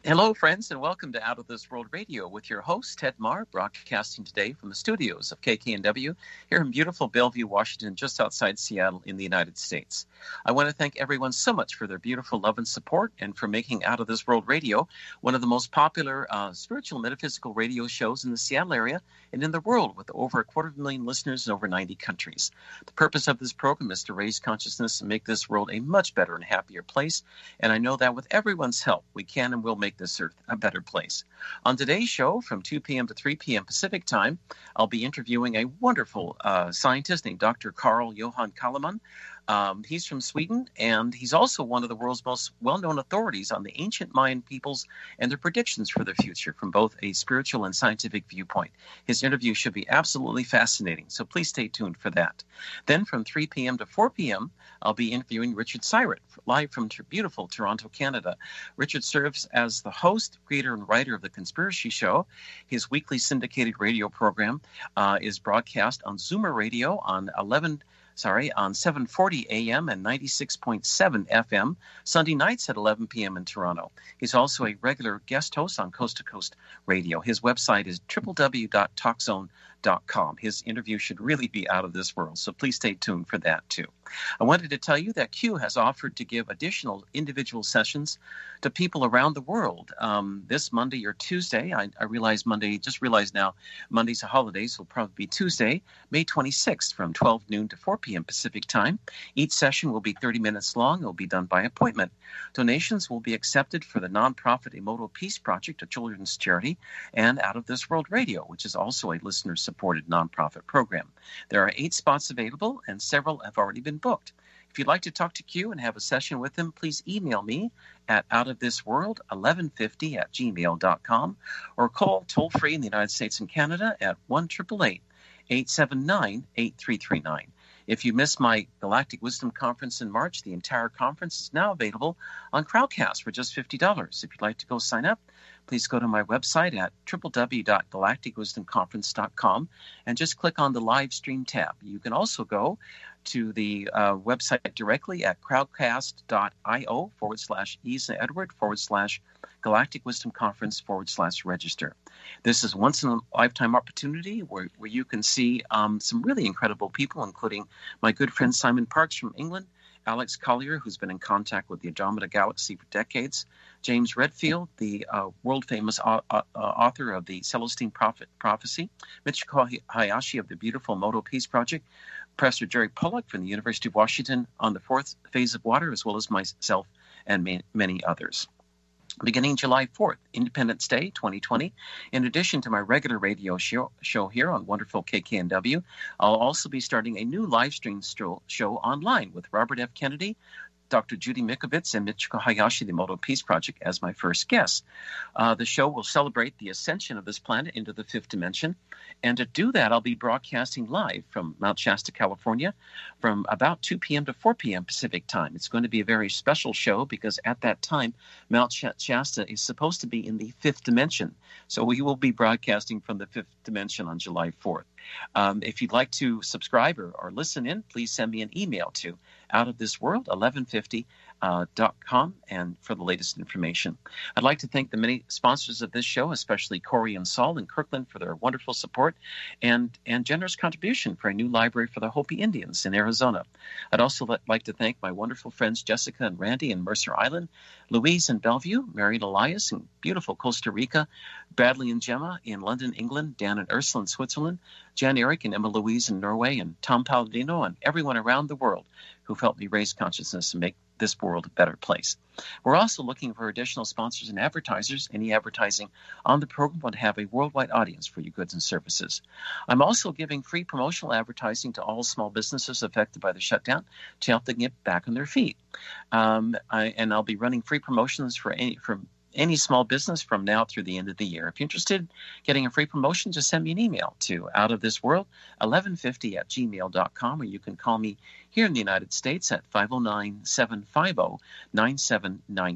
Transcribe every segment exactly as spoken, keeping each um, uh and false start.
Hello, friends, and welcome to Out of This World Radio with your host, Ted Marr, broadcasting today from the studios of K K N W here in beautiful Bellevue, Washington, just outside Seattle in the United States. I want to thank everyone so much for their beautiful love and support and for making Out of This World Radio one of the most popular uh, spiritual metaphysical radio shows in the Seattle area and in the world, with over a quarter of a million listeners in over ninety countries. The purpose of this program is to raise consciousness and make this world a much better and happier place, and I know that with everyone's help, we can and will make this earth a better place. On today's show, from two p.m. to three p.m. Pacific time, I'll be interviewing a wonderful uh, scientist named Doctor Carl Johan Kallman. Um, he's from Sweden, and he's also one of the world's most well-known authorities on the ancient Mayan peoples and their predictions for the future from both a spiritual and scientific viewpoint. His interview should be absolutely fascinating, so please stay tuned for that. Then from three p.m. to four p.m., I'll be interviewing Richard Syrett, live from beautiful Toronto, Canada. Richard serves as the host, creator, and writer of The Conspiracy Show. His weekly syndicated radio program uh, is broadcast on Zoomer Radio on eleven Sorry, on seven forty a.m. and ninety-six point seven F M, Sunday nights at eleven p.m. in Toronto. He's also a regular guest host on Coast to Coast Radio. His website is w w w dot talk zone dot com. His interview should really be out of this world, so please stay tuned for that too. I wanted to tell you that Q has offered to give additional individual sessions to people around the world um, this Monday or Tuesday. I, I realize Monday, just realized now, Monday's a holiday, so it'll probably be Tuesday, May twenty-sixth from twelve noon to four p.m. Pacific time. Each session will be thirty minutes long. It will be done by appointment. Donations will be accepted for the nonprofit Emoto Peace Project, a children's charity, and Out of This World Radio, which is also a listener-supported nonprofit program. There are eight spots available, and several have already been booked. If you'd like to talk to Q and have a session with him, please email me at outofthisworld eleven fifty at gmail dot com or call toll-free in the United States and Canada at one eight eight eight, eight seven nine, eight three three nine. If you missed my Galactic Wisdom Conference in March, the entire conference is now available on Crowdcast for just fifty dollars. If you'd like to go sign up, please go to my website at w w w dot galactic wisdom conference dot com and just click on the live stream tab. You can also go to the uh, website directly at crowdcast.io forward slash Ease and Edward forward slash Galactic Wisdom Conference forward slash register. This is once in a lifetime opportunity where, where you can see um, some really incredible people, including my good friend Simon Parkes from England, Alex Collier, who's been in contact with the Andromeda Galaxy for decades, James Redfield, the uh, world-famous uh, uh, author of the Celestine Prophet Prophecy, Michiko Hayashi of the beautiful Emoto Peace Project, Professor Jerry Pollack from the University of Washington on the fourth phase of water, as well as myself and ma- many others. Beginning July fourth, Independence Day twenty twenty, in addition to my regular radio show, show here on wonderful K K N W, I'll also be starting a new live stream show, show online with Robert F. Kennedy, Doctor Judy Mikovits, and Michiko Hayashi, the Emoto Peace Project, as my first guests. Uh, the show will celebrate the ascension of this planet into the fifth dimension. And to do that, I'll be broadcasting live from Mount Shasta, California, from about two p.m. to four p.m. Pacific time. It's going to be a very special show because at that time, Mount Shasta is supposed to be in the fifth dimension. So we will be broadcasting from the fifth dimension on July fourth. Um, if you'd like to subscribe or, or listen in, please send me an email to outofthisworld eleven fifty dot com and for the latest information. I'd like to thank the many sponsors of this show, especially Corey and Saul in Kirkland for their wonderful support and, and generous contribution for a new library for the Hopi Indians in Arizona. I'd also like to thank my wonderful friends Jessica and Randy in Mercer Island, Louise in Bellevue, Mary and Elias in beautiful Costa Rica, Bradley and Gemma in London, England, Dan and Ursula in Switzerland, Jan Eric and Emma Louise in Norway, and Tom Palladino and everyone around the world who've helped me raise consciousness and make this world a better place. We're also looking for additional sponsors and advertisers. Any advertising on the program would have a worldwide audience for your goods and services. I'm also giving free promotional advertising to all small businesses affected by the shutdown to help them get back on their feet. Um, I, and I'll be running free promotions for any from any small business from now through the end of the year. If you're interested in getting a free promotion, just send me an email to outofthisworld eleven fifty at gmail dot com, or you can call me here in the United States at five oh nine, seven five oh, nine seven nine three.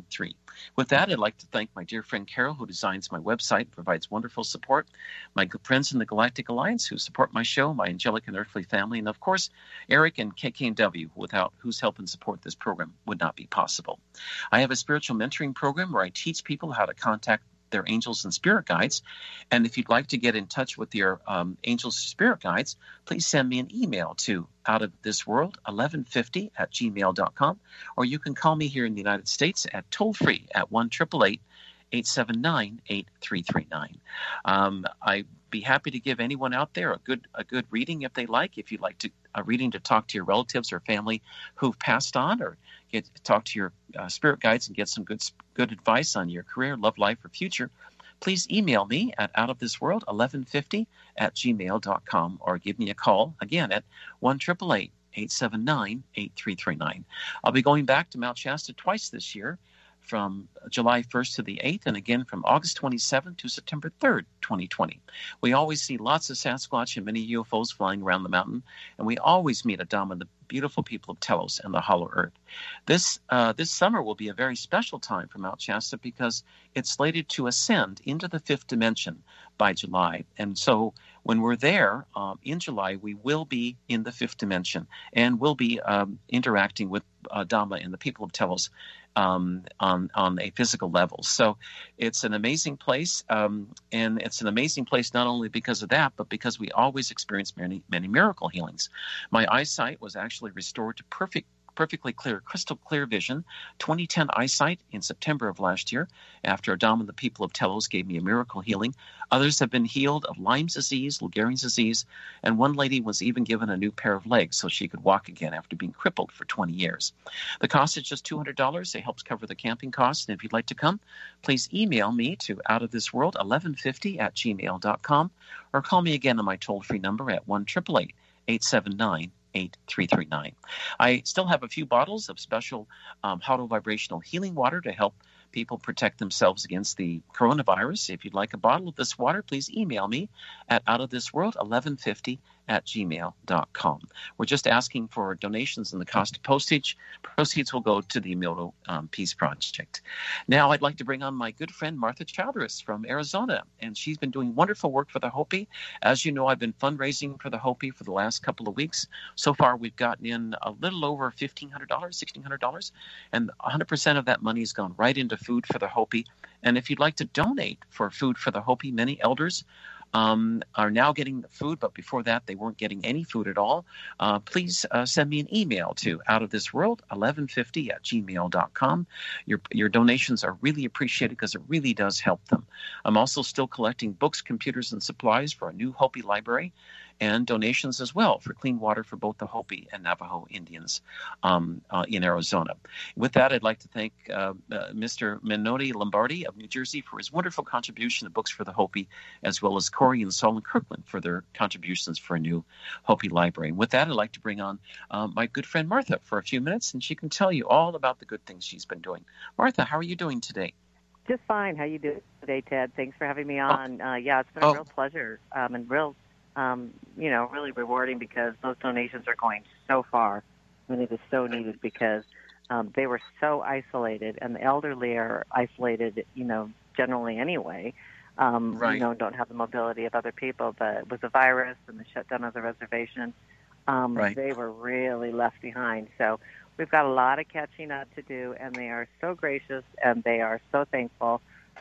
With that, I'd like to thank my dear friend Carol, who designs my website, provides wonderful support, my good friends in the Galactic Alliance who support my show, my angelic and earthly family, and of course, Eric and K K N W, without whose help and support this program would not be possible. I have a spiritual mentoring program where I teach people how to contact their angels and spirit guides. And if you'd like to get in touch with your um, angels and spirit guides, please send me an email to outofthisworld eleven fifty at gmail dot com, or you can call me here in the United States at toll free at one eight eight eight, eight seven nine, eight three three nine. Um, I'd be happy to give anyone out there a good a good reading if they like. If you'd like to a reading to talk to your relatives or family who've passed on, or get talk to your uh, spirit guides and get some good good advice on your career, love life, or future, please email me at outofthisworld eleven fifty at gmail dot com, or give me a call again at one eight eight eight, eight seven nine, eight three three nine. I'll be going back to Mount Shasta twice this year, from July first to the eighth, and again from August twenty-seventh to September third, twenty twenty. We always see lots of Sasquatch and many U F Os flying around the mountain, and we always meet Adama, the beautiful people of Telos and the Hollow Earth. This uh, this summer will be a very special time for Mount Shasta because it's slated to ascend into the fifth dimension by July. And so when we're there um, in July, we will be in the fifth dimension, and we'll be um, interacting with Adama and the people of Telos Um, on on a physical level. So it's an amazing place, um, and it's an amazing place not only because of that, but because we always experience many many miracle healings. My eyesight was actually restored to perfect perfectly clear, crystal clear vision, twenty ten eyesight in September of last year, after Adama and the people of Telos gave me a miracle healing. Others have been healed of Lyme's disease, Lou Gehrig's disease, and one lady was even given a new pair of legs so she could walk again after being crippled for twenty years. The cost is just two hundred dollars. It helps cover the camping costs, and if you'd like to come, please email me to outofthisworld eleven fifty at gmail dot com, or call me again on my toll-free number at one eight eight eight, eight seven nine, eight three three nine. I still have a few bottles of special um, Hado vibrational healing water to help people protect themselves against the coronavirus. If you'd like a bottle of this water, please email me at outofthisworld eleven fifty at gmail dot com. We're just asking for donations and the cost of postage. Proceeds will go to the Mildo um, Peace Project. Now I'd like to bring on my good friend Martha Childress from Arizona, and she's been doing wonderful work for the Hopi. As you know, I've been fundraising for the Hopi for the last couple of weeks. So far, we've gotten in a little over fifteen hundred dollars, sixteen hundred dollars, and one hundred percent of that money has gone right into food for the Hopi. And if you'd like to donate for food for the Hopi, many elders um, are now getting the food, but before that, they weren't getting any food at all. Uh, please uh, send me an email to outofthisworld eleven fifty at gmail dot com. Your, your donations are really appreciated because it really does help them. I'm also still collecting books, computers, and supplies for a new Hopi library, and donations as well for clean water for both the Hopi and Navajo Indians um, uh, in Arizona. With that, I'd like to thank uh, uh, Mister Menotti Lombardi of New Jersey for his wonderful contribution to Books for the Hopi, as well as Corey and Solon Kirkland for their contributions for a new Hopi library. And with that, I'd like to bring on uh, my good friend Martha for a few minutes, and she can tell you all about the good things she's been doing. Martha, how are you doing today? Just fine. How you doing today, Ted? Thanks for having me on. Oh. Uh, yeah, it's been a oh. real pleasure um, and real Um, you know, really rewarding because those donations are going so far. I mean, it is so needed because um, they were so isolated, and the elderly are isolated, you know, generally anyway. Um, right. You know, don't have the mobility of other people. But with the virus and the shutdown of the reservation, um, right. they were really left behind. So we've got a lot of catching up to do, and they are so gracious, and they are so thankful.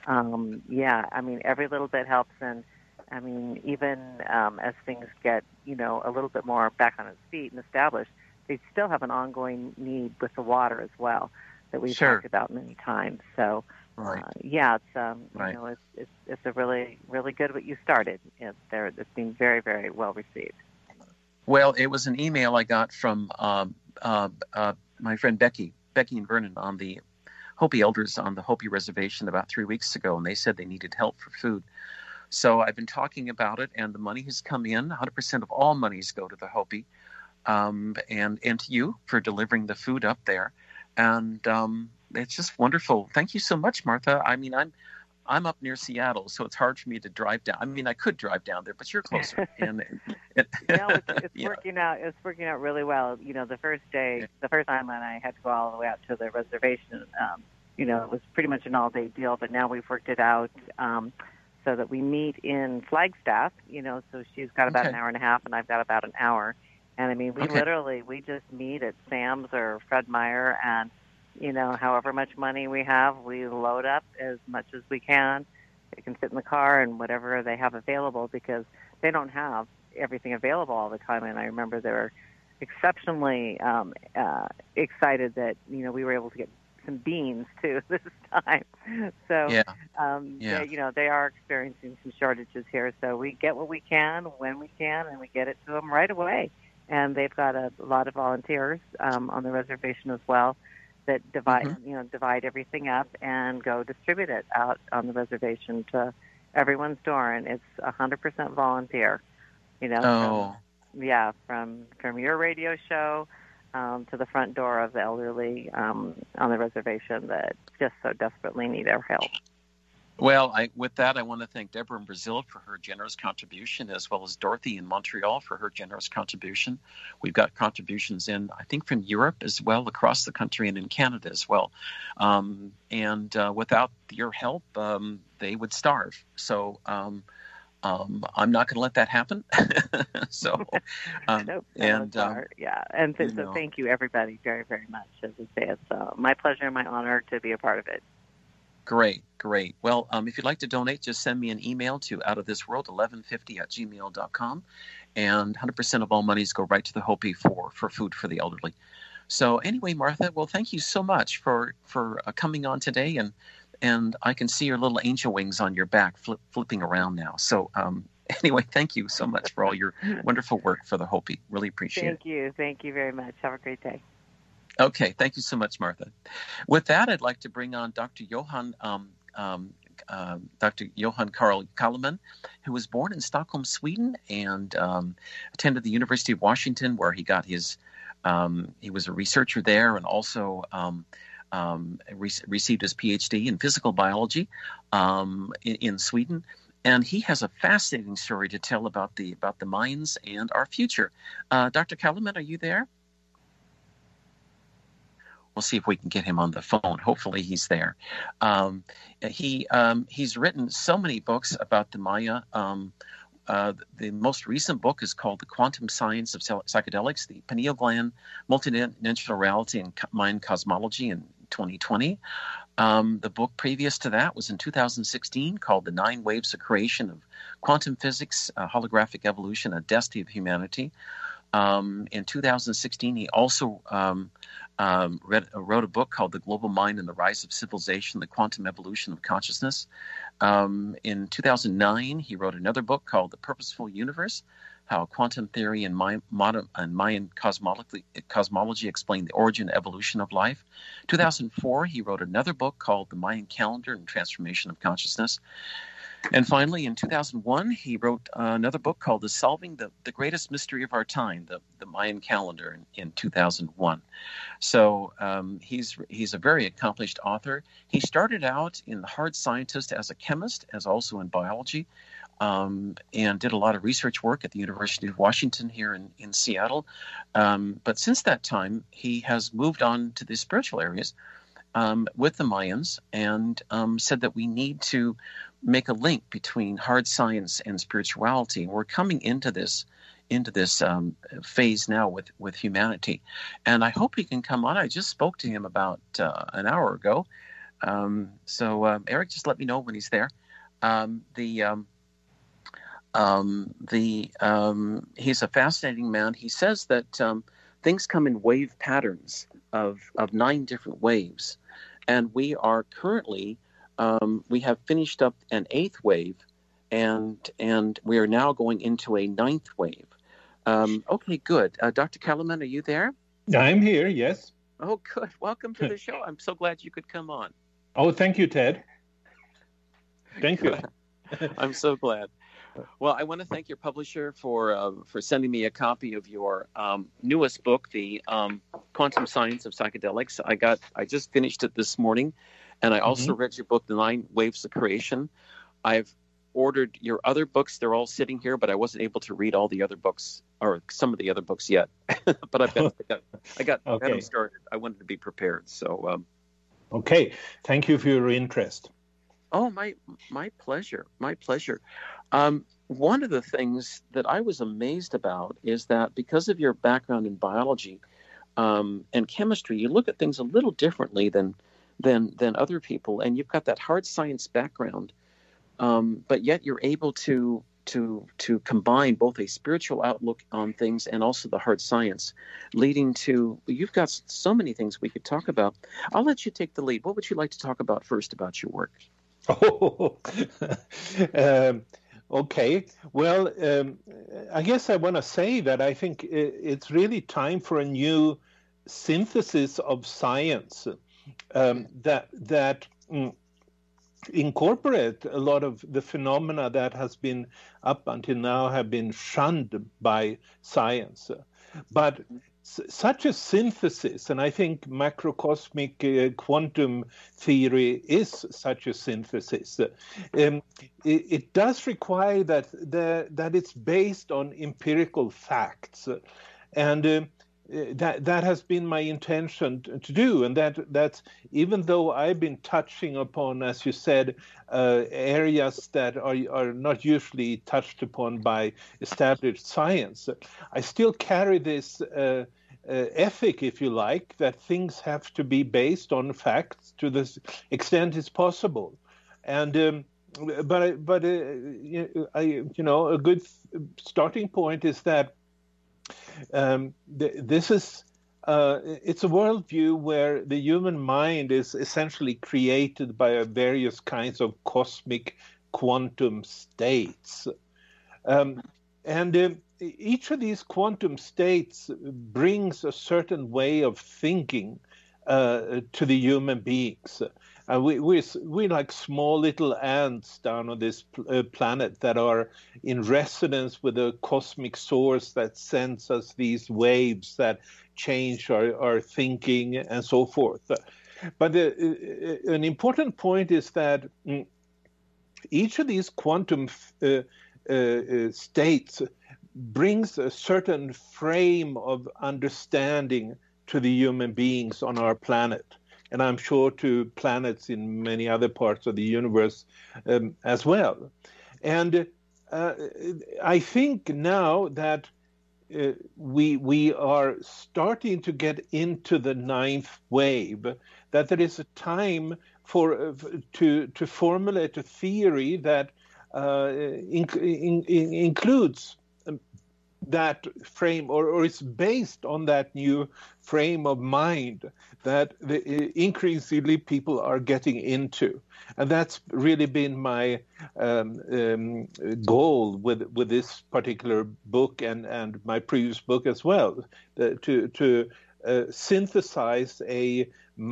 Um, yeah, I mean, every little bit helps, and I mean, even um, as things get, you know, a little bit more back on its feet and established, they still have an ongoing need with the water as well that we've sure. talked about many times. So, right. uh, yeah, it's um, right. you know, it's, it's it's a really really good what you started. It's there. It's been very very well received. Well, it was an email I got from um, uh, uh, my friend Becky, Becky and Vernon on the Hopi elders on the Hopi reservation about three weeks ago, and they said they needed help for food. So I've been talking about it, and the money has come in. one hundred percent of all monies go to the Hopi, um, and, and to you for delivering the food up there. And um, it's just wonderful. Thank you so much, Martha. I mean, I'm I'm up near Seattle, so it's hard for me to drive down. I mean, I could drive down there, but you're closer. and it, no, it's, it's yeah. working out. It's working out really well. You know, the first day, the first time when I had to go all the way out to the reservation, um, you know, it was pretty much an all-day deal, but now we've worked it out um, so that we meet in Flagstaff, you know, so she's got about Okay. an hour and a half and I've got about an hour. And, I mean, we Okay. literally, we just meet at Sam's or Fred Meyer, and, you know, however much money we have, we load up as much as we can. They can sit in the car and whatever they have available, because they don't have everything available all the time. And I remember they were exceptionally um, uh, excited that, you know, we were able to get some beans, too, this time. So, Yeah. um, Yeah. they, you know, they are experiencing some shortages here. So we get what we can when we can, and we get it to them right away. And they've got a, a lot of volunteers um, on the reservation as well that divide, Mm-hmm. you know, divide everything up and go distribute it out on the reservation to everyone's door. And it's one hundred percent volunteer, you know. Oh. From, yeah, from from your radio show um, to the front door of the elderly um, on the reservation that just so desperately need our help. Well, I, with that, I want to thank Deborah in Brazil for her generous contribution, as well as Dorothy in Montreal for her generous contribution. We've got contributions in, I think, from Europe as well, across the country, and in Canada as well. Um, and uh, without your help, um, they would starve. So um, um, I'm not going to let that happen. so, um, nope, and um, yeah, and so, you so know. thank you, everybody, very, very much. As I say, it's uh, my pleasure and my honor to be a part of it. Great, great. Well, um, if you'd like to donate, just send me an email to outofthisworld eleven fifty at gmail dot com, and one hundred percent of all monies go right to the Hopi for, for food for the elderly. So anyway, Martha, well, thank you so much for, for uh, coming on today, and and I can see your little angel wings on your back flip, flipping around now. So um, anyway, thank you so much for all your wonderful work for the Hopi. Really appreciate thank it. Thank you. Thank you very much. Have a great day. Okay, thank you so much, Martha. With that, I'd like to bring on Doctor Johan, um, um, uh, Doctor Johan Carl Kallman, who was born in Stockholm, Sweden, and um, attended the University of Washington, where he got his. Um, he was a researcher there, and also um, um, re- received his P H D in physical biology um, in, in Sweden. And he has a fascinating story to tell about the about the Mayans and our future. Uh, Doctor Kallman, are you there? We'll see if we can get him on the phone. Hopefully he's there. Um, he um, he's written so many books about the Maya. Um, uh, the most recent book is called The Quantum Science of Psychedelics, the Pineal Gland, Multidimensional Reality, and Mayan Cosmology in twenty twenty. Um, the book previous to that was in two thousand sixteen called The Nine Waves of Creation of Quantum Physics, uh, Holographic Evolution, A Destiny of Humanity. Um, in two thousand sixteen, he also um, um, read, uh, wrote a book called The Global Mind and the Rise of Civilization, The Quantum Evolution of Consciousness. Um, in two thousand nine, he wrote another book called The Purposeful Universe, How Quantum Theory and, Mayan, modern, and Mayan cosmology, cosmology Explain the Origin and Evolution of Life. two thousand four, he wrote another book called The Mayan Calendar and Transformation of Consciousness. And finally, in two thousand one, he wrote uh, another book called The Solving the, the Greatest Mystery of Our Time, the, the Mayan Calendar, in, in two thousand one. So um, he's he's a very accomplished author. He started out in the hard scientist as a chemist, as also in biology, um, and did a lot of research work at the University of Washington here in, in Seattle. Um, but since that time, he has moved on to the spiritual areas um, with the Mayans, and um, said that we need to make a link between hard science and spirituality. We're coming into this into this um, phase now with, with humanity. And I hope he can come on. I just spoke to him about uh, an hour ago. Um, so, uh, Eric, just let me know when he's there. Um, the um, um, the um, he's a fascinating man. He says that um, things come in wave patterns of, of nine different waves. And we are currently Um, we have finished up an eighth wave, and and we are now going into a ninth wave. Um, okay, good. Uh, Doctor Kallman, are you there? I'm here, yes. Oh, good. Welcome to the show. I'm so glad you could come on. Oh, thank you, Ted. Thank you. I'm so glad. Well, I want to thank your publisher for uh, for sending me a copy of your um, newest book, The um, Quantum Science of Psychedelics. I got I just finished it this morning. And I also mm-hmm. read your book, The Nine Waves of Creation. I've ordered your other books. They're all sitting here, but I wasn't able to read all the other books, or some of the other books yet. But I've got, I got, I got, okay. got them started. I wanted to be prepared. So, um, Okay, thank you for your interest. Oh, my my pleasure, my pleasure. Um, one of the things that I was amazed about is that because of your background in biology um, and chemistry, you look at things a little differently than than than other people, and you've got that hard science background, um, but yet you're able to to to combine both a spiritual outlook on things and also the hard science, leading to you've got so many things we could talk about. I'll let you take the lead. What would you like to talk about first about your work? Oh, um, okay. Well, um, I guess I want to say that I think it's really time for a new synthesis of science um, that that mm, incorporate a lot of the phenomena that has been up until now have been shunned by science. But such a synthesis, and I think macrocosmic uh, quantum theory is such a synthesis. Um, it, it does require that the, that it's based on empirical facts, and uh, that that has been my intention to, to do. And that that's even though I've been touching upon, as you said, uh, areas that are are not usually touched upon by established science, I still carry this uh, uh, ethic, if you like, that things have to be based on facts to the extent it's possible. And um, but but uh, I, you know, a good starting point is that um, th- this is uh, it's a worldview where the human mind is essentially created by various kinds of cosmic quantum states. Um, and uh, each of these quantum states brings a certain way of thinking uh, to the human beings. Uh, we, we, we're like small little ants down on this uh, planet that are in resonance with a cosmic source that sends us these waves that change our, our thinking and so forth. But the, uh, an important point is that mm, each of these quantum uh, uh, states brings a certain frame of understanding to the human beings on our planet. And I'm sure to planets in many other parts of the universe um, as well. And uh, I think now that uh, we we are starting to get into the ninth wave, that there is a time for uh, to to formulate a theory that uh, in, in, in includes that frame, or, or it's based on that new frame of mind that the, increasingly people are getting into. And that's really been my um, um, goal with with this particular book and, and my previous book as well, the, to, to uh, synthesize a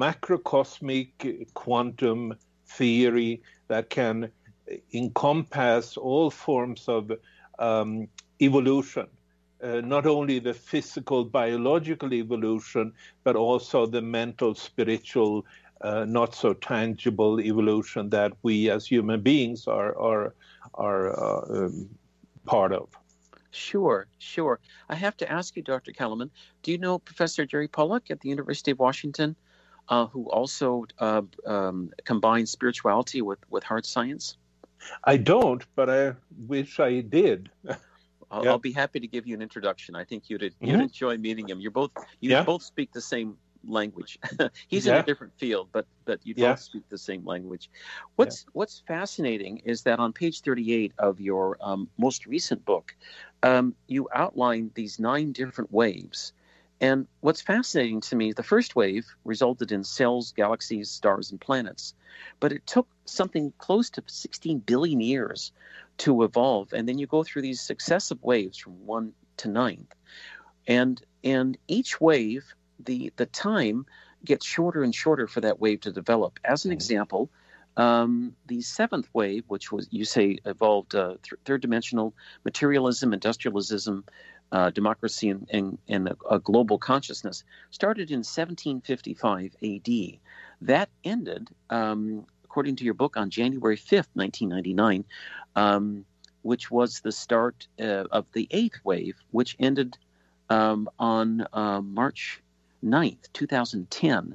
macrocosmic quantum theory that can encompass all forms of um, evolution. Uh, not only the physical, biological evolution, but also the mental, spiritual, uh, not so tangible evolution that we as human beings are are are uh, um, part of. Sure, sure. I have to ask you, Doctor Kellerman, do you know Professor Jerry Pollack at the University of Washington, uh, who also uh, um, combines spirituality with, with hard science? I don't, but I wish I did. I'll, Yeah. I'll be happy to give you an introduction. I think you'd you'd Mm-hmm. enjoy meeting him. You're both you Yeah. both speak the same language. He's Yeah. in a different field, but but you Yeah. both speak the same language. What's yeah. what's fascinating is that on page thirty-eight of your um, most recent book, um, you outline these nine different waves. And what's fascinating to me, the first wave resulted in cells, galaxies, stars, and planets. But it took something close to sixteen billion years to evolve. And then you go through these successive waves from one to ninth. And and each wave, the, the time gets shorter and shorter for that wave to develop. As an example, um, the seventh wave, which was, you say, evolved uh, th- third-dimensional materialism, industrialism, Uh, democracy and, and, and a, a global consciousness, started in seventeen fifty-five A D. That ended, um, according to your book, on January fifth, nineteen ninety-nine, um, which was the start uh, of the eighth wave, which ended um, on uh, March ninth, twenty ten.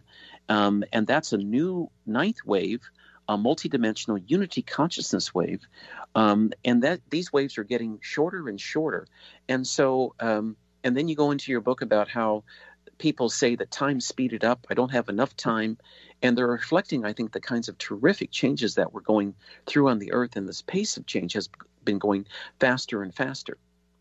Um, and that's a new ninth wave, a multidimensional unity consciousness wave. Um, and that these waves are getting shorter and shorter. And so, um, and then you go into your book about how people say that time speeded up. I don't have enough time. And they're reflecting, I think, the kinds of terrific changes that we're going through on the earth. And this pace of change has been going faster and faster.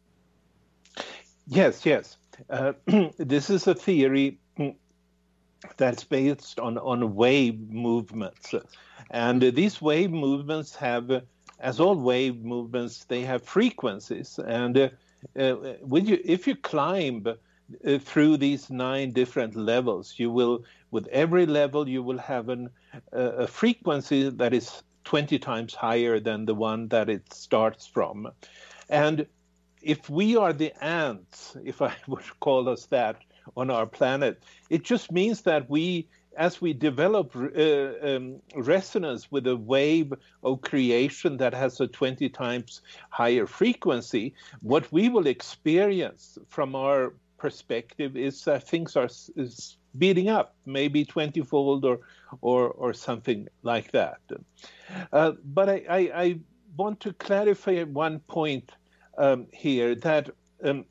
Yes, yes. Uh, this is a theory that's based on, on wave movements. And uh, these wave movements have, uh, as all wave movements, they have frequencies. And uh, uh, when you, if you climb uh, through these nine different levels, you will, with every level, you will have an, uh, a frequency that is twenty times higher than the one that it starts from. And if we are the ants, if I would call us that, on our planet, it just means that we, as we develop uh, um, resonance with a wave of creation that has a twenty times higher frequency, what we will experience from our perspective is that things are is speeding up, maybe twenty-fold or, or, or something like that. Uh, but I, I, I want to clarify one point um, here, that um,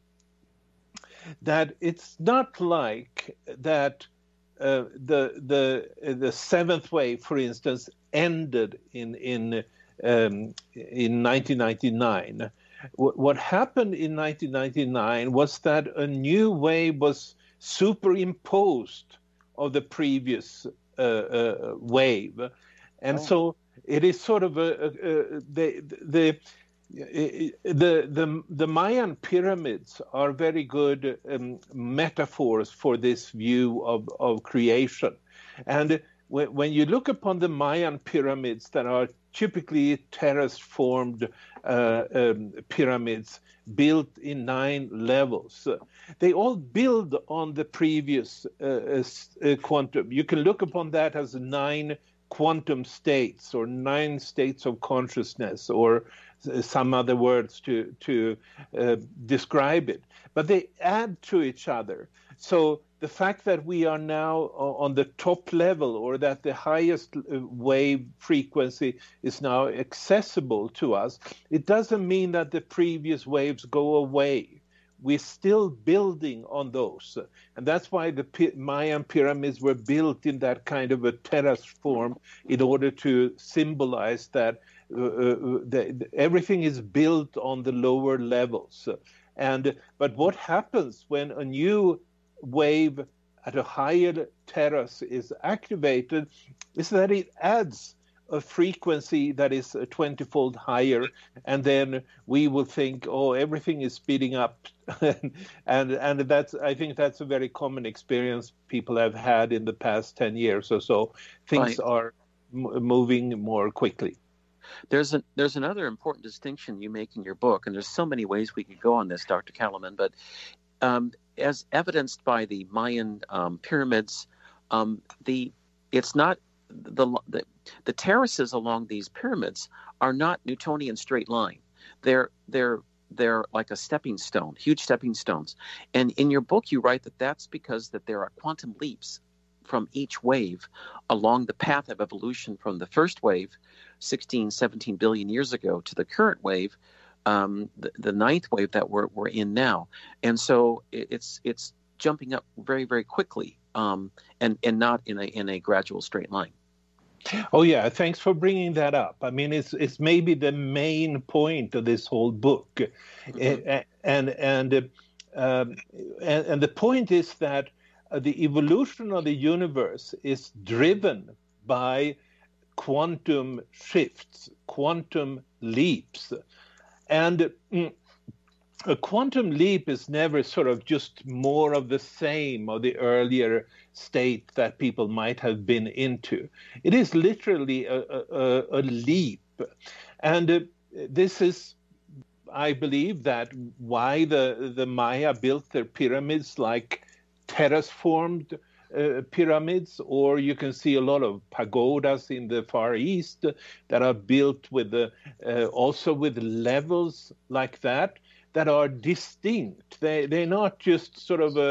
that it's not like that uh, the the the seventh wave, for instance, ended in in um, in nineteen ninety-nine. W- what happened in nineteen ninety-nine was that a new wave was superimposed of the previous uh, uh, wave, and oh. so it is sort of a, a, a the the. The, the the Mayan pyramids are very good um, metaphors for this view of, of creation. And when, when you look upon the Mayan pyramids that are typically terrace-formed uh, um, pyramids built in nine levels, uh, they all build on the previous uh, uh, quantum. You can look upon that as nine quantum states or nine states of consciousness, or some other words to to uh, describe it, but they add to each other. So the fact that we are now on the top level, or that the highest wave frequency is now accessible to us, it doesn't mean that the previous waves go away. We're still building on those. And that's why the Mayan pyramids were built in that kind of a terrace form, in order to symbolize that Uh, the, the, everything is built on the lower levels. And but what happens when a new wave at a higher terrace is activated is that it adds a frequency that is twenty-fold higher, and then we will think, oh, everything is speeding up. and and that's, I think that's a very common experience people have had in the past ten years or so. Things right. are m- moving more quickly. There's a, there's another important distinction you make in your book, and there's so many ways we could go on this, Doctor Kalaman, but um, as evidenced by the Mayan um, pyramids, um, the it's not the, the the terraces along these pyramids are not Newtonian straight line. They're they're they're like a stepping stone, huge stepping stones. And in your book, you write that that's because that there are quantum leaps from each wave along the path of evolution from the first wave, sixteen, seventeen billion years ago, to the current wave, um, the, the ninth wave that we're, we're in now. And so it's it's jumping up very, very quickly, um, and, and not in a in a gradual straight line. Oh, yeah. Thanks for bringing that up. I mean, it's it's maybe the main point of this whole book. Mm-hmm. And, and, um, and, and the point is that the evolution of the universe is driven by quantum shifts, quantum leaps. And mm, a quantum leap is never sort of just more of the same of the earlier state that people might have been into. It is literally a, a, a leap. And uh, this is, I believe, that why the, the Maya built their pyramids like terrace-formed uh, pyramids, or you can see a lot of pagodas in the Far East that are built with the, uh, also with levels like that, that are distinct. They, they're not just sort of a,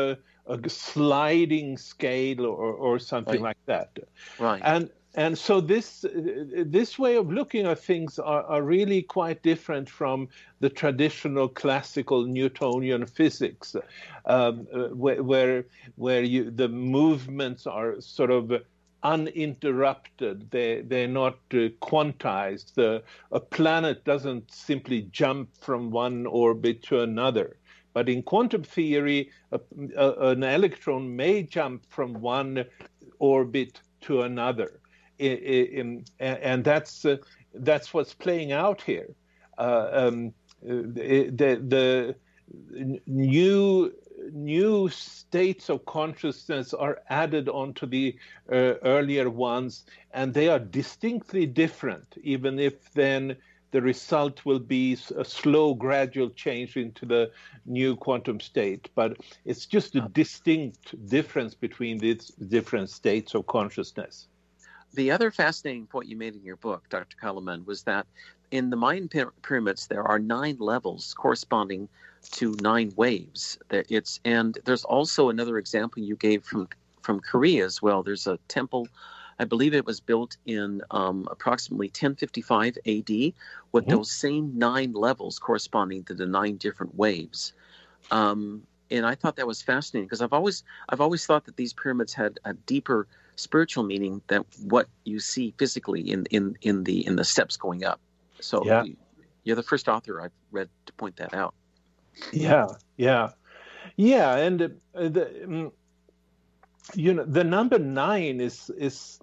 a sliding scale or, or something Right. like that. Right. And and so this this way of looking at things are, are really quite different from the traditional classical Newtonian physics, um, where where, where you, the movements are sort of uninterrupted. They they're not uh, quantized. The, a planet doesn't simply jump from one orbit to another. But in quantum theory, a, a, an electron may jump from one orbit to another, in, in, and that's uh, that's what's playing out here. Uh, um, the, the the new new states of consciousness are added onto the uh, earlier ones, and they are distinctly different, even if then the result will be a slow, gradual change into the new quantum state. But it's just a distinct difference between these different states of consciousness. The other fascinating point you made in your book, Doctor Kalaman, was that in the Mayan pyramids, there are nine levels corresponding to nine waves. It's, and there's also another example you gave from, from Korea as well. There's a temple, I believe it was built in um, approximately ten fifty-five A D with mm-hmm. those same nine levels corresponding to the nine different waves. Um, and I thought that was fascinating because I've always I've always thought that these pyramids had a deeper spiritual meaning than what you see physically in, in, in the in the steps going up. So yeah. You're the first author I've read to point that out. Yeah, yeah, yeah, and uh, the. Um, You know, the number nine is is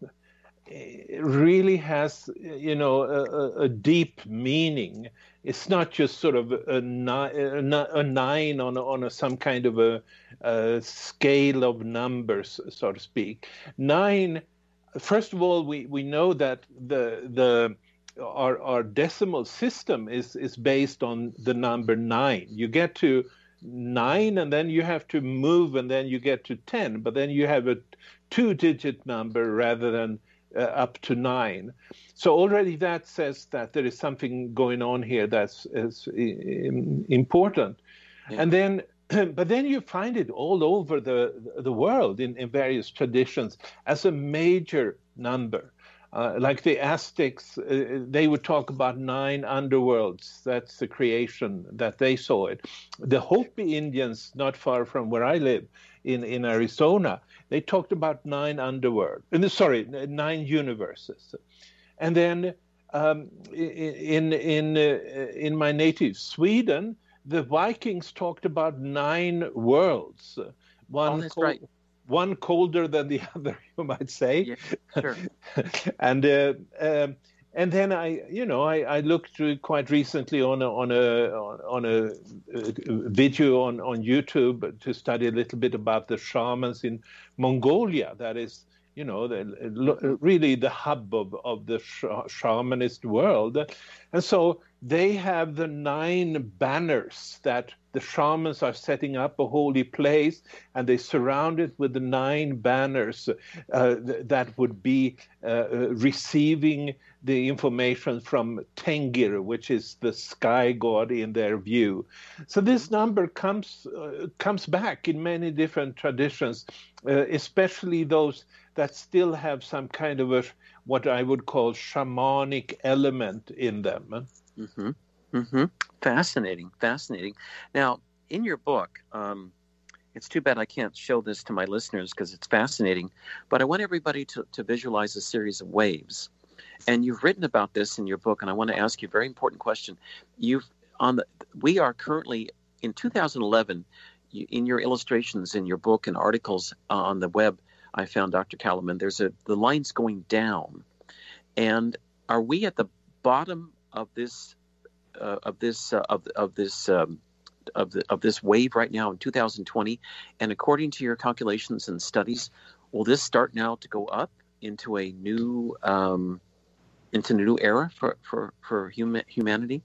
really has, you know, a, a deep meaning. It's not just sort of a, a, a nine on a, on a, some kind of a, a scale of numbers, so to speak. Nine. First of all, we, we know that the the our our decimal system is is based on the number nine. You get to nine and then you have to move and then you get to ten, but then you have a two-digit number rather than uh, up to nine. So already that says that there is something going on here that's is important. Yeah. And then but then you find it all over the the world in, in various traditions as a major number. Uh, like the Aztecs, uh, they would talk about nine underworlds. That's the creation that they saw it. The Hopi Indians, not far from where I live, in, in Arizona, they talked about nine underworlds. Sorry, nine universes. And then um, in in uh, in my native Sweden, the Vikings talked about nine worlds. One oh, that's cold, right. One colder than the other, you might say. Yeah, sure. and uh, um, and then I, you know, I, I looked quite recently on a on a on a video on, on YouTube to study a little bit about the shamans in Mongolia. That is, you know, the, really the hub of, of the shamanist world. And so they have the nine banners that the shamans are setting up a holy place, and they surround it with the nine banners uh, th- that would be uh, receiving the information from Tengir, which is the sky god in their view. So this number comes uh, comes back in many different traditions, uh, especially those that still have some kind of a, what I would call shamanic element in them. Mm-hmm. Mm-hmm. Fascinating, fascinating. Now, in your book, um, it's too bad I can't show this to my listeners because it's fascinating, but I want everybody to, to visualize a series of waves. And you've written about this in your book, and I want to ask you a very important question. You've on the we are currently in two thousand eleven. You, in your illustrations in your book and articles on the web, I found, Doctor Kalaman, there's a the line's going down, and are we at the bottom of this uh, of this uh, of of this um, of the of this wave right now in two thousand twenty? And according to your calculations and studies, will this start now to go up into a new um, into a new era for for for human, humanity?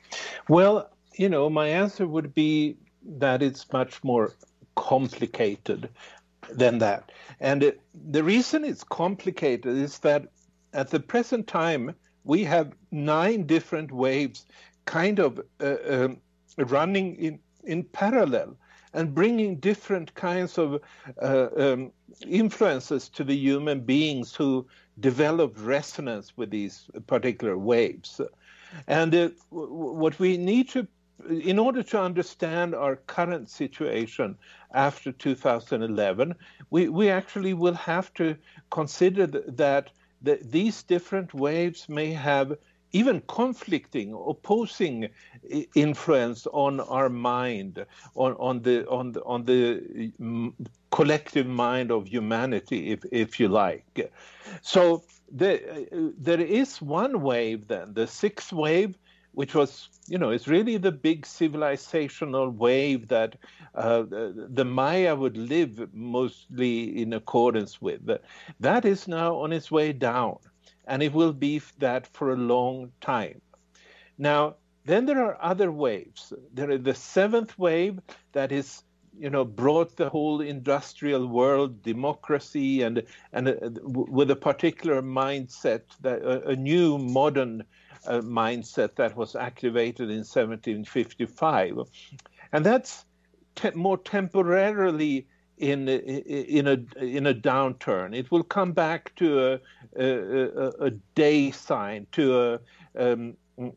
Well, you know, my answer would be that it's much more complicated than that. And it, the reason it's complicated is that at the present time, we have nine different waves kind of uh, um, running in, in parallel. and bringing different kinds of uh, um, influences to the human beings who developed resonance with these particular waves. And uh, w- what we need to, in order to understand our current situation after two thousand eleven, we, we actually will have to consider th- that the, these different waves may have even conflicting, opposing influence on our mind, on, on the on the on the collective mind of humanity, if if you like. So the, uh, there is one wave then, the sixth wave, which was, you know, it's really the big civilizational wave that uh, the, the Maya would live mostly in accordance with. That is now on its way down, and it will be that for a long time. Now, then there are other waves. There is the seventh wave that is, you know, brought the whole industrial world, democracy, and and uh, with a particular mindset, that uh, a new modern uh, mindset that was activated in seventeen fifty-five, and that's te- more temporarily in in a in a downturn. It will come back to a a, a day sign, to a um,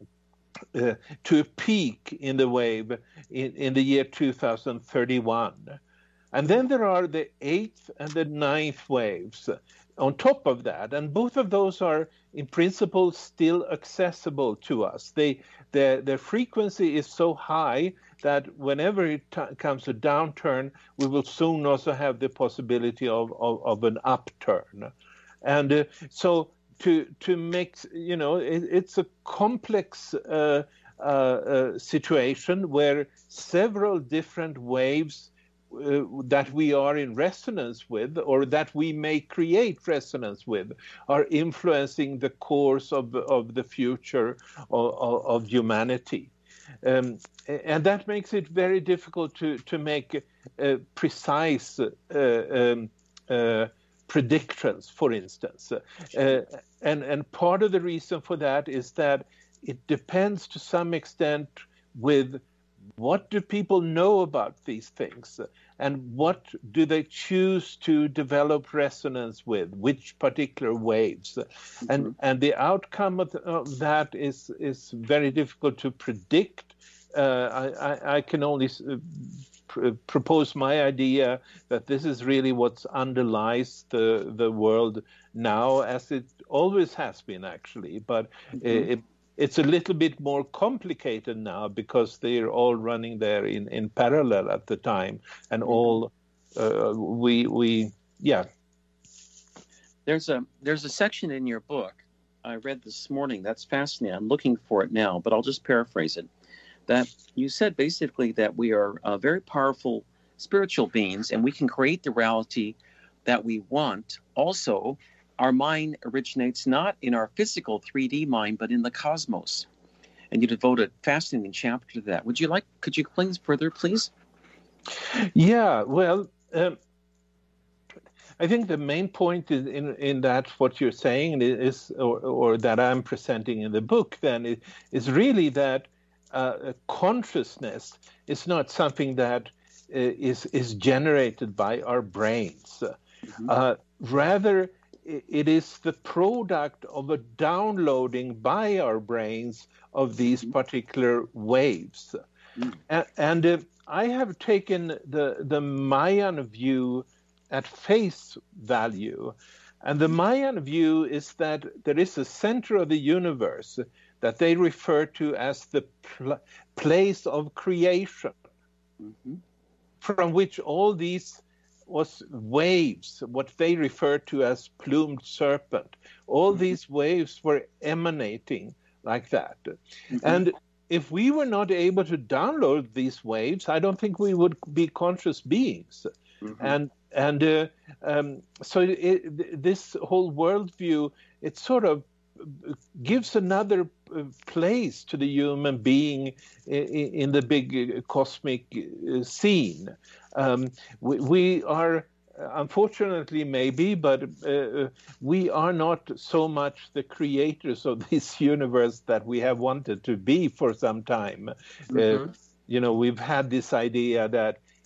uh, to a peak in the wave in, in the year two thousand thirty-one. And then there are the eighth and the ninth waves on top of that, and both of those are in principle still accessible to us. They their their frequency is so high that whenever it t- comes a downturn, we will soon also have the possibility of of, of an upturn. And uh, so to to make, you know, it, it's a complex uh, uh, uh, situation where several different waves uh, that we are in resonance with, or that we may create resonance with, are influencing the course of of the future of, of, of humanity. Um, and that makes it very difficult to to make uh, precise uh, um, uh, predictions, for instance. Uh, and, and part of the reason for that is that it depends to some extent with what do people know about these things, and what do they choose to develop resonance with, which particular waves. Mm-hmm. And, and the outcome of, the, of that is, is very difficult to predict. Uh, I, I, I can only uh, pr- propose my idea that this is really what underlies the the world now, as it always has been, actually. But mm-hmm. it, it's a little bit more complicated now because they're all running there in, in parallel at the time, and mm-hmm. all uh, we we yeah. There's a there's a section in your book I read this morning that's fascinating. I'm looking for it now, but I'll just paraphrase it. That you said basically that we are uh, very powerful spiritual beings, and we can create the reality that we want. Also, our mind originates not in our physical three D mind, but in the cosmos. And you devote a fascinating chapter to that. Would you like, could you explain further, please? Yeah, well, um, I think the main point in, in, in that what you're saying is, or, or that I'm presenting in the book then, is, is really that Uh, consciousness is not something that uh, is is generated by our brains. Mm-hmm. Uh, rather, it is the product of a downloading by our brains of these mm-hmm. particular waves. Mm-hmm. And, and uh, I have taken the the Mayan view at face value, and the Mayan view is that there is a center of the universe that they refer to as the pl- place of creation, mm-hmm. from which all these was waves, what they refer to as plumed serpent, all mm-hmm. these waves were emanating like that. Mm-hmm. And if we were not able to download these waves, I don't think we would be conscious beings. Mm-hmm. And and uh, um, so it, this whole worldview, it sort of gives another place to the human being in the big cosmic scene. Um, we, we are, unfortunately, maybe, but uh, we are not so much the creators of this universe that we have wanted to be for some time. Mm-hmm. Uh, you know, we've had this idea that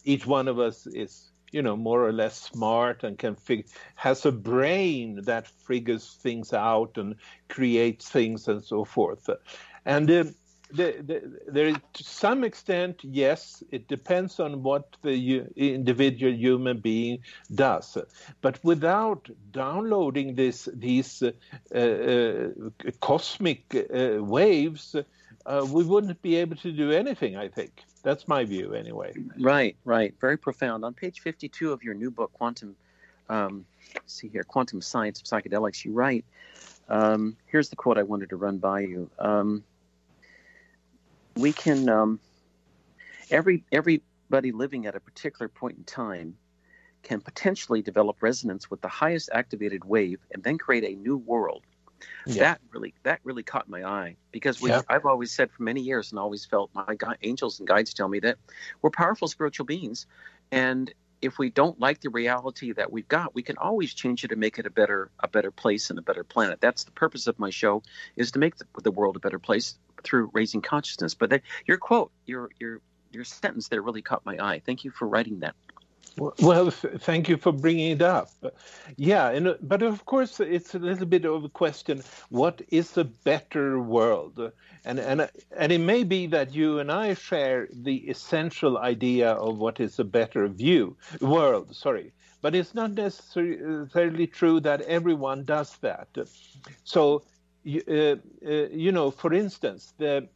each one of us is, you know, more or less smart and can fig- has a brain that figures things out and creates things and so forth. And uh, the, the, there, to some extent, yes, it depends on what the u- individual human being does. But without downloading this, these uh, uh, cosmic uh, waves, uh, we wouldn't be able to do anything, I think. That's my view, anyway. Right, right. Very profound. On page fifty-two of your new book, Quantum, um, let's see here, Quantum Science of Psychedelics, you write, um, here's the quote I wanted to run by you. Um, we can, um, every everybody living at a particular point in time can potentially develop resonance with the highest activated wave and then create a new world. Yeah. That really, that really caught my eye, because we, yeah. I've always said for many years, and always felt my God, angels and guides tell me that we're powerful spiritual beings, and if we don't like the reality that we've got, we can always change it to make it a better, a better place and a better planet. That's the purpose of my show, is to make the, the world a better place through raising consciousness. But the, your quote, your your your sentence there really caught my eye. Thank you for writing that. Well, thank you for bringing it up. Yeah, and, but of course, it's a little bit of a question, what is a better world? And, and, and it may be that you and I share the essential idea of what is a better view, world, sorry. But it's not necessarily true that everyone does that. So, uh, uh, you know, for instance, the,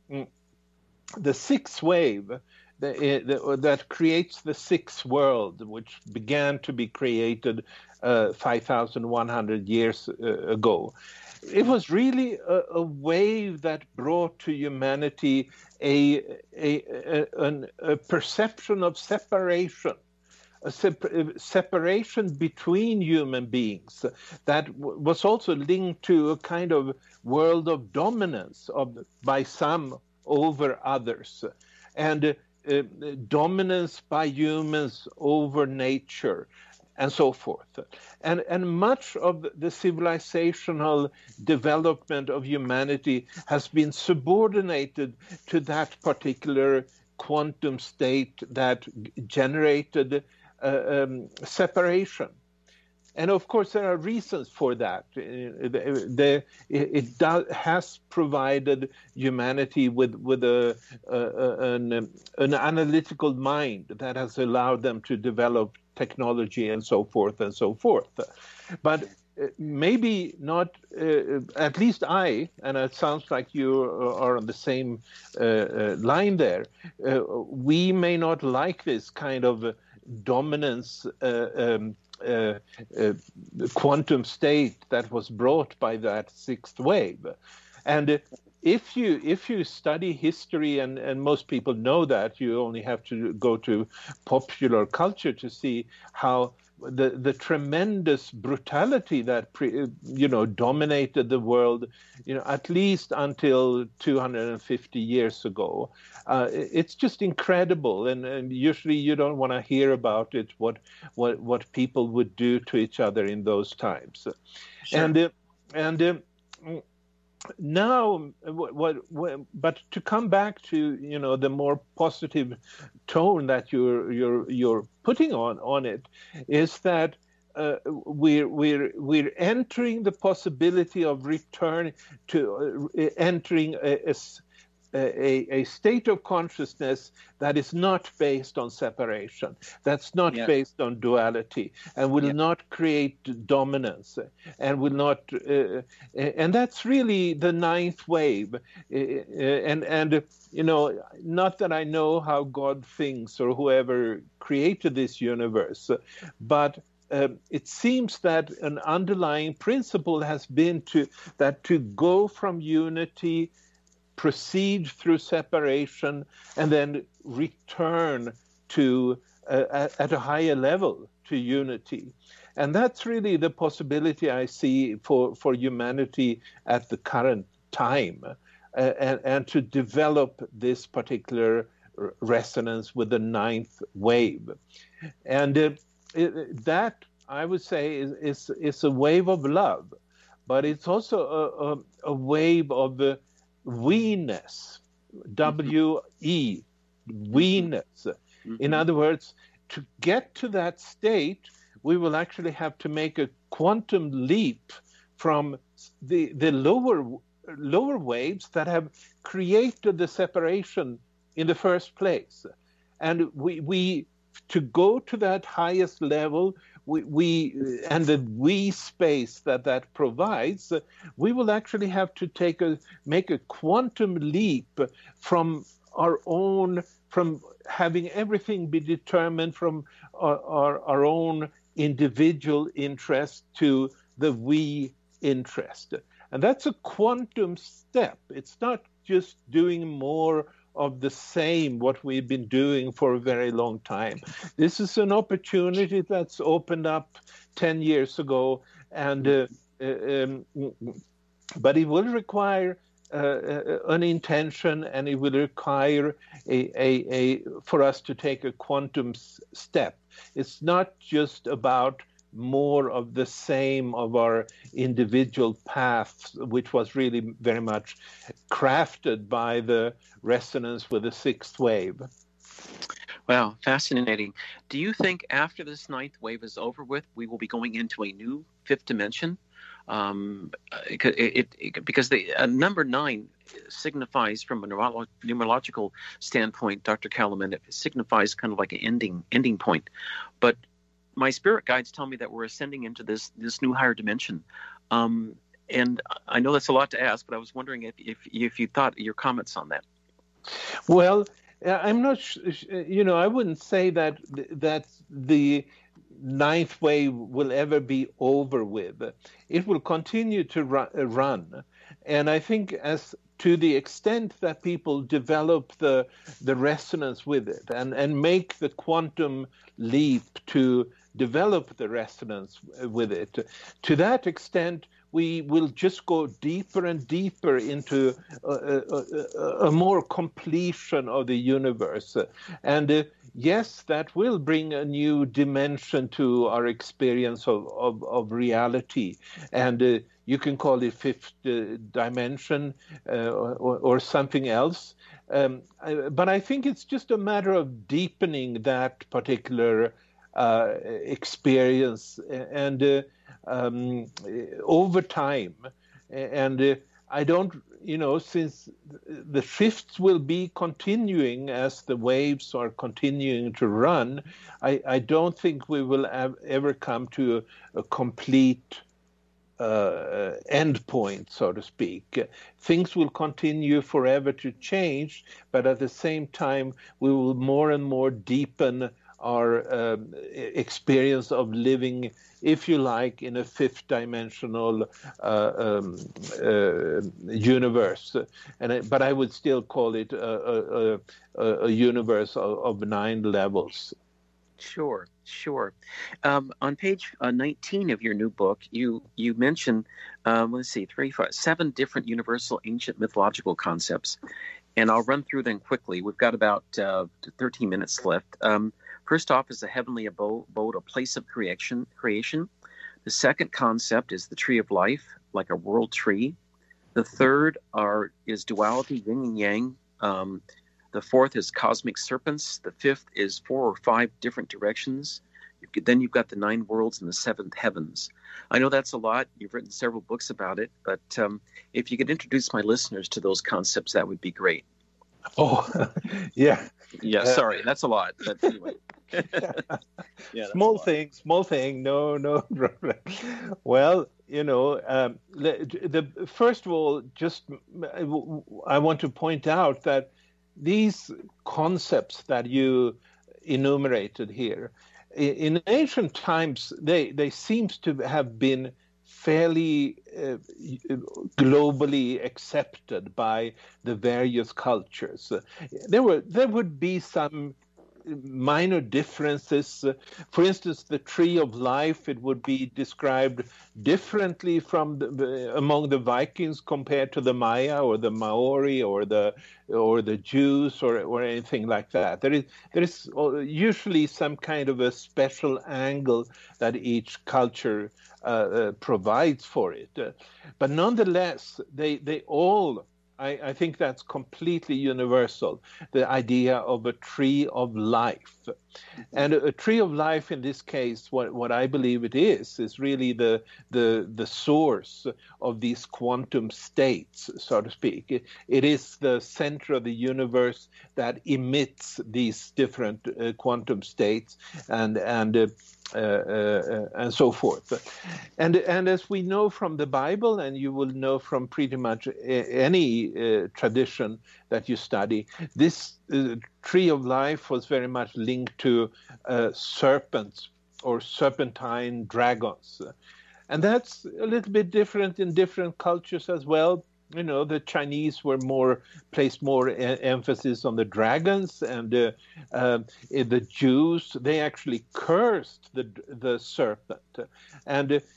the sixth wave, The, the, that creates the sixth world, which began to be created uh, five thousand one hundred years uh, ago. It was really a, a wave that brought to humanity a, a, a, an, a perception of separation, a sep- separation between human beings that w- was also linked to a kind of world of dominance of by some over others. And uh, Uh, dominance by humans over nature, and so forth. And, and much of the civilizational development of humanity has been subordinated to that particular quantum state that generated uh, um, separation. And of course, there are reasons for that. The, the, it does, has provided humanity with, with a, a, an, an analytical mind that has allowed them to develop technology and so forth and so forth. But maybe not, uh, at least I, and it sounds like you are on the same uh, line there, uh, we may not like this kind of dominance uh, um, Uh, uh, quantum state that was brought by that sixth wave. And uh, if you if you study history, and, and most people know that, you only have to go to popular culture to see how the, the tremendous brutality that pre, you know dominated the world, you know, at least until two hundred fifty years ago. Uh, it's just incredible, and, and usually you don't want to hear about it. What what what people would do to each other in those times, sure. and uh, and. Uh, Now, what, what, what, but to come back to you know the more positive tone that you're you're you're putting on on it, is that uh, we're we're we're entering the possibility of return to uh, entering a, a A, a state of consciousness that is not based on separation, that's not yeah. based on duality, and will yeah. not create dominance, and will not, uh, and that's really the ninth wave. Uh, and and you know, not that I know how God thinks or whoever created this universe, but Uh, it seems that an underlying principle has been to that to go from unity, proceed through separation, and then return to uh, at a higher level to unity. And that's really the possibility I see for, for humanity at the current time, uh, and, and to develop this particular resonance with the ninth wave. And uh, it, that, I would say, is, is, is a wave of love, but it's also a, a, a wave of uh, we-ness, W E, we-ness. Mm-hmm. In other words, to get to that state, we will actually have to make a quantum leap from the, the lower, lower waves that have created the separation in the first place. And we, we to go to that highest level, we, we and the we space that that provides, we will actually have to take a make a quantum leap from our own, from having everything be determined from our, our, our own individual interest to the we interest. And that's a quantum step. It's not just doing more of the same, what we've been doing for a very long time. This is an opportunity that's opened up ten years ago, and uh, um, but it will require uh, an intention, and it will require a, a, a for us to take a quantum s- step. It's not just about more of the same of our individual paths, which was really very much crafted by the resonance with the sixth wave. Wow, fascinating. Do you think after this ninth wave is over with, we will be going into a new fifth dimension? Um, it, it, it, because the uh, number nine signifies, from a neurolo- numerological standpoint, Doctor Kalaman, it signifies kind of like an ending ending point. But my spirit guides tell me that we're ascending into this this new higher dimension. Um, and I know that's a lot to ask, but I was wondering if if, if you thought your comments on that. Well, I'm not, you know, I wouldn't say that that the ninth wave will ever be over with. It will continue to run. And I think as to the extent that people develop the the resonance with it and, and make the quantum leap to develop the resonance with it, to that extent, we will just go deeper and deeper into a, a, a more completion of the universe. And uh, yes, that will bring a new dimension to our experience of, of, of reality. And uh, you can call it fifth uh, dimension uh, or, or something else. Um, I, but I think it's just a matter of deepening that particular uh, experience. And uh, Um, over time. And uh, I don't, you know, since the shifts will be continuing as the waves are continuing to run, I, I don't think we will have, ever come to a, a complete uh, end point, so to speak. Things will continue forever to change, but at the same time, we will more and more deepen our um, experience of living, if you like, in a fifth dimensional uh, um, uh, universe. And I, but I would still call it a, a, a, a universe of, of nine levels. Sure, sure. Um, on page uh, nineteen of your new book, you you mention, um, let's see, three, five, seven different universal ancient mythological concepts, and I'll run through them quickly. We've got about uh, thirteen minutes left. Um, First off is the heavenly abode, a place of creation. Creation. The second concept is the tree of life, like a world tree. The third are is duality, yin and yang. Um, the fourth is cosmic serpents. The fifth is four or five different directions. You, then you've got the nine worlds and the seventh heavens. I know that's a lot. You've written several books about it, but um, if you could introduce my listeners to those concepts, that would be great. Oh, yeah. Yeah, sorry, that's a lot. But anyway. Yeah, small thing, small thing. No, no problem. Well, you know, um, the, the first of all, just I want to point out that these concepts that you enumerated here, in ancient times, they they seem to have been fairly uh, globally accepted by the various cultures. There were there would be some minor differences. For instance, the tree of life, it would be described differently from the, among the Vikings compared to the Maya or the Maori or the or the Jews or or anything like that. There is there is usually some kind of a special angle that each culture uh, uh, provides for it. Uh, but nonetheless, they they all I, I think that's completely universal, the idea of a tree of life. Mm-hmm. And a, a tree of life in this case, what, what I believe it is, is really the, the, the source of these quantum states, so to speak. It, it is the center of the universe that emits these different uh, quantum states and, and uh, Uh, uh, and so forth. And and as we know from the Bible, and you will know from pretty much any uh, tradition that you study, this uh, tree of life was very much linked to uh, serpents or serpentine dragons. And that's a little bit different in different cultures as well. You know, the Chinese were more placed more e- emphasis on the dragons, and uh, uh, the Jews, they actually cursed the the serpent. And uh,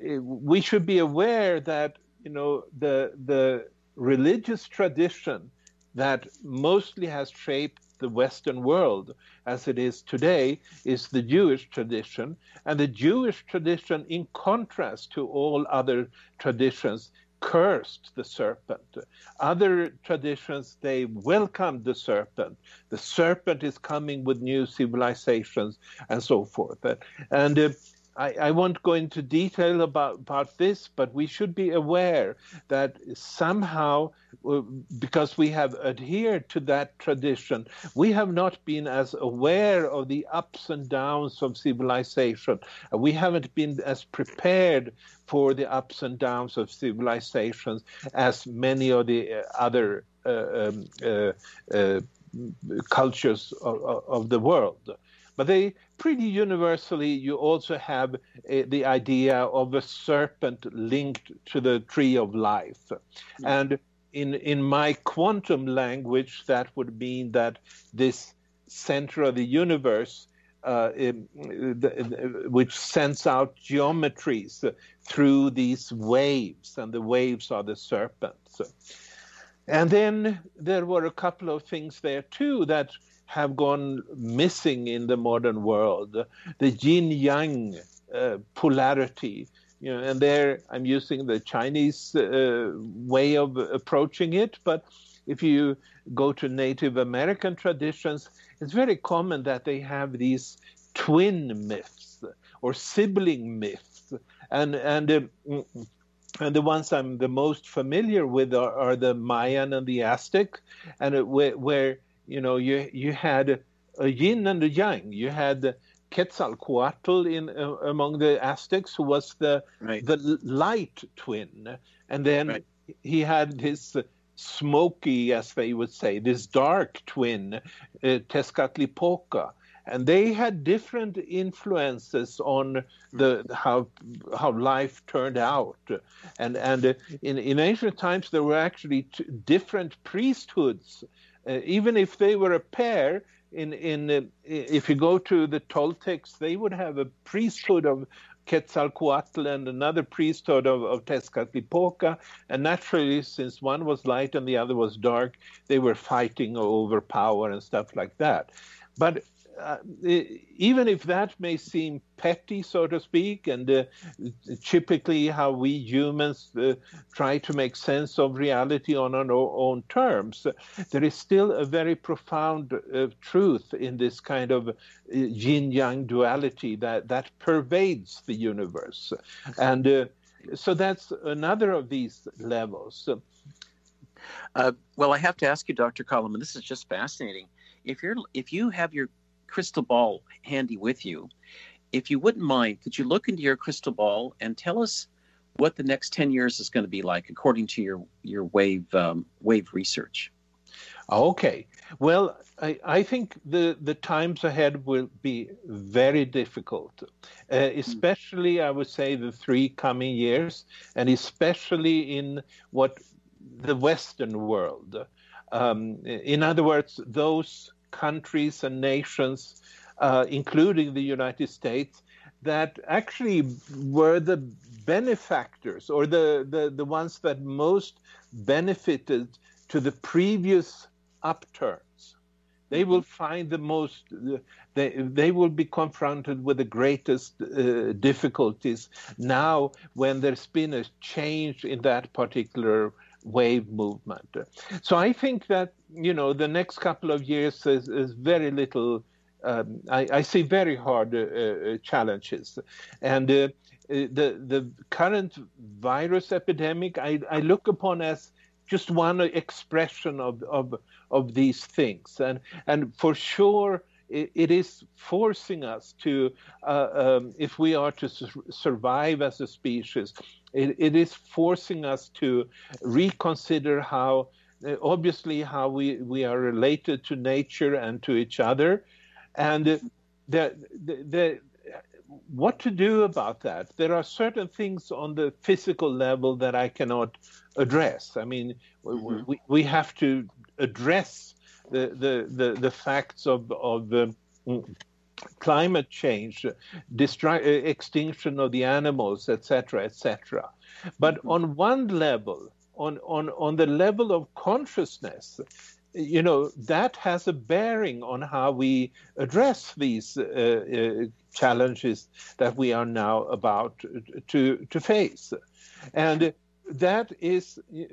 we should be aware that, you know, the the religious tradition that mostly has shaped the Western world as it is today is the Jewish tradition. And the Jewish tradition, in contrast to all other traditions, cursed the serpent. Other traditions, they welcomed the serpent. The serpent is coming with new civilizations and so forth. And uh, I, I won't go into detail about, about this, but we should be aware that somehow, uh, because we have adhered to that tradition, we have not been as aware of the ups and downs of civilization. We haven't been as prepared for the ups and downs of civilizations as many of the other uh, um, uh, uh, cultures of, of the world. But they pretty universally, you also have uh, the idea of a serpent linked to the tree of life. Mm-hmm. And in, in my quantum language, that would mean that this center of the universe, uh, in, the, which sends out geometries through these waves, and the waves are the serpents. And then there were a couple of things there too that have gone missing in the modern world. The yin-yang uh, polarity, you know, and there I'm using the Chinese uh, way of approaching it, but if you go to Native American traditions, it's very common that they have these twin myths or sibling myths, and and uh, and the ones I'm the most familiar with are, are the Mayan and the Aztec, and uh, where, where you know you you had a yin and a yang. You had Quetzalcoatl in uh, among the Aztecs, who was the right. the light twin, and then right. he had this smoky, as they would say, this dark twin, uh, Tezcatlipoca. And they had different influences on the how how life turned out, and and in in ancient times there were actually t- different priesthoods, uh, even if they were a pair. In in uh, if you go to the Toltecs, they would have a priesthood of Quetzalcoatl and another priesthood of, of Tezcatlipoca, and naturally, since one was light and the other was dark, they were fighting over power and stuff like that. But Uh, even if that may seem petty, so to speak, and uh, typically how we humans uh, try to make sense of reality on our own terms, there is still a very profound uh, truth in this kind of uh, yin-yang duality that, that pervades the universe. And uh, so that's another of these levels. Uh, well, I have to ask you, Doctor Kalaman, this is just fascinating. If you're, if you have your crystal ball handy with you, if you wouldn't mind, could you look into your crystal ball and tell us what the next ten years is going to be like according to your your wave um, wave research? Okay. Well, I, I think the, the times ahead will be very difficult, uh, especially, I would say, the three coming years, and especially in what the Western world. Um, in other words, those countries and nations, uh, including the United States, that actually were the benefactors or the, the, the ones that most benefited to the previous upturns. They will find the most, they, they will be confronted with the greatest uh, difficulties now when there's been a change in that particular wave movement. So I think that, you know, the next couple of years is, is very little, um, I, I see very hard uh, uh, challenges. And uh, the, the current virus epidemic, I, I look upon as just one expression of, of, of these things. And, and for sure, it, it is forcing us to, uh, um, if we are to su- survive as a species, it, it is forcing us to reconsider how, uh, obviously, how we, we are related to nature and to each other. And uh, the, the, the what to do about that? There are certain things on the physical level that I cannot address. I mean, mm-hmm. we, we have to address the the, the, the facts of, of um, climate change, destru- extinction of the animals, et cetera, et cetera. But mm-hmm. on one level, on, on, on the level of consciousness, you know, that has a bearing on how we address these uh, uh, challenges that we are now about to to face. And that is,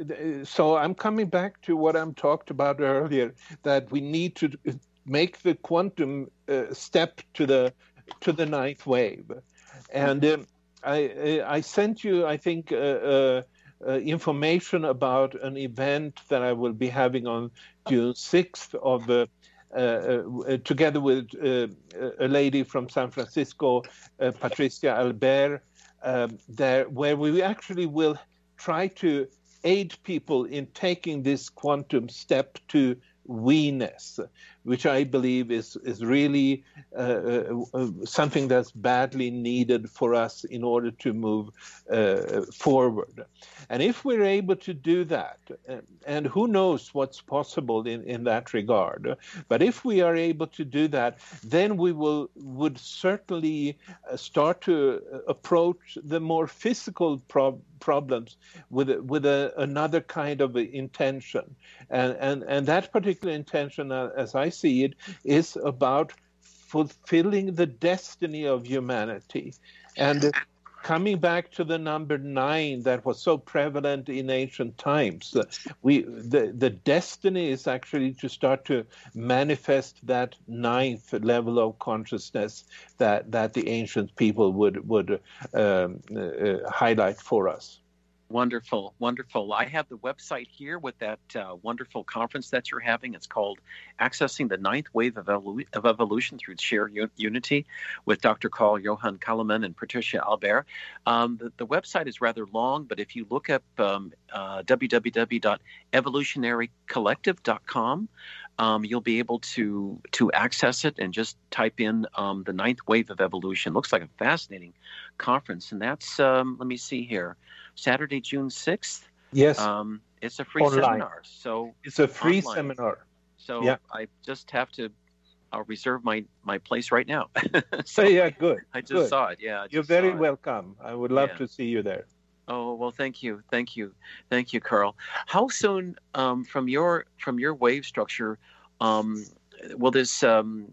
so I'm coming back to what I'm talked about earlier, that we need to make the quantum uh, step to the to the ninth wave. And um, I, I sent you, I think, uh, uh, Uh, information about an event that I will be having on June sixth of uh, uh, uh, together with uh, a lady from San Francisco, uh, Patricia Albert, um, there, where we actually will try to aid people in taking this quantum step to we-ness, which I believe is, is really uh, uh, something that's badly needed for us in order to move uh, forward. And if we're able to do that, and who knows what's possible in, in that regard, but if we are able to do that, then we will would certainly start to approach the more physical pro- problems with with a, another kind of intention. And, and, and that particular intention, uh, as I see it, is about fulfilling the destiny of humanity. And coming back to the number nine that was so prevalent in ancient times, uh, we the, the destiny is actually to start to manifest that ninth level of consciousness that, that the ancient people would, would um, uh, highlight for us. Wonderful, wonderful. I have the website here with that uh, wonderful conference that you're having. It's called Accessing the Ninth Wave of, Evolu- of Evolution Through Shared U- Unity with Doctor Carl Johan Kalaman and Patricia Albert. Um, the, the website is rather long, but if you look up um, uh, w w w dot evolutionary collective dot com, um, you'll be able to to access it and just type in um, the Ninth Wave of Evolution. Looks like a fascinating conference, and that's, um, let me see here, Saturday, June sixth. Yes. Um, it's a free Online. seminar. So it's a free online. seminar. So yeah. I just have to, I'll reserve my, my place right now. so yeah, good. I just good. saw it. Yeah. I You're just very saw it. welcome. I would love yeah. to see you there. Oh, well, thank you. Thank you. Thank you, Carl. How soon um, from your, from your wave structure, um, will this, um,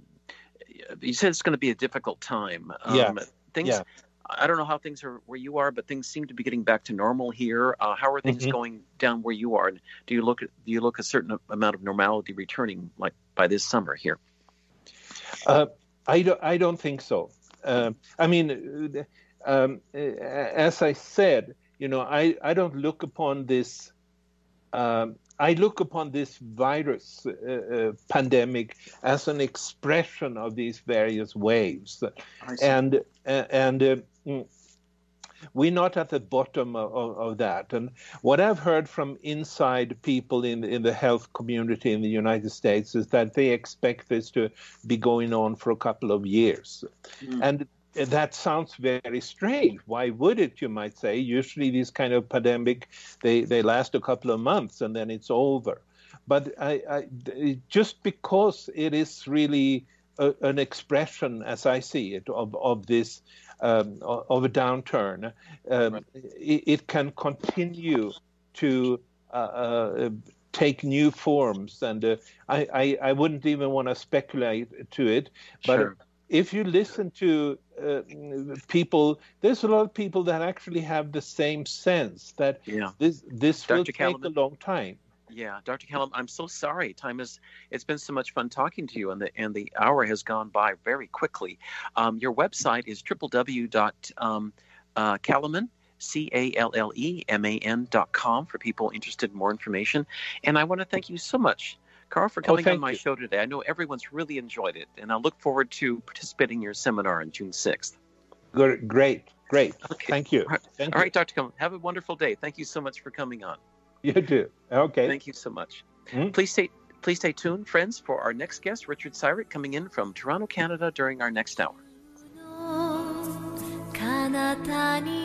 you said it's going to be a difficult time. Um, yeah. Things, yeah. I don't know how things are where you are, but things seem to be getting back to normal here. Uh, how are things mm-hmm. going down where you are? And do you look at, do you look a certain amount of normality returning, like by this summer here? Uh, I don't. I don't think so. Um, I mean, um, as I said, you know, I, I don't look upon this. Um, I look upon this virus uh, uh, pandemic as an expression of these various waves, and uh, and uh, we're not at the bottom of, of, of that. And what I've heard from inside people in in the health community in the United States is that they expect this to be going on for a couple of years, mm. and that sounds very strange. Why would it, you might say? Usually these kind of pandemic, they, they last a couple of months and then it's over. But I, I, just because it is really a, an expression, as I see it, of, of this, um, of a downturn, um, right. it, it can continue to uh, uh, take new forms. And uh, I, I, I wouldn't even want to speculate to it, but sure. if you listen to uh, people, there's a lot of people that actually have the same sense that yeah. this this will Doctor take Kalaman, a long time. Yeah, Doctor Callum, I'm so sorry. Time is, it's been so much fun talking to you, and the and the hour has gone by very quickly. Um, your website is w w w dot callaman, C A L L E M A N dot com for people interested in more information. And I want to thank you so much, Carl, for coming oh, on my you. show today. I know everyone's really enjoyed it, and I look forward to participating in your seminar on June sixth. Good, great, great. Okay. Thank you. All right, Thank All you. right, Doctor Callum, have a wonderful day. Thank you so much for coming on. You too. Okay. Thank you so much. Mm-hmm. Please stay please stay tuned, friends, for our next guest, Richard Syrick, coming in from Toronto, Canada, during our next hour.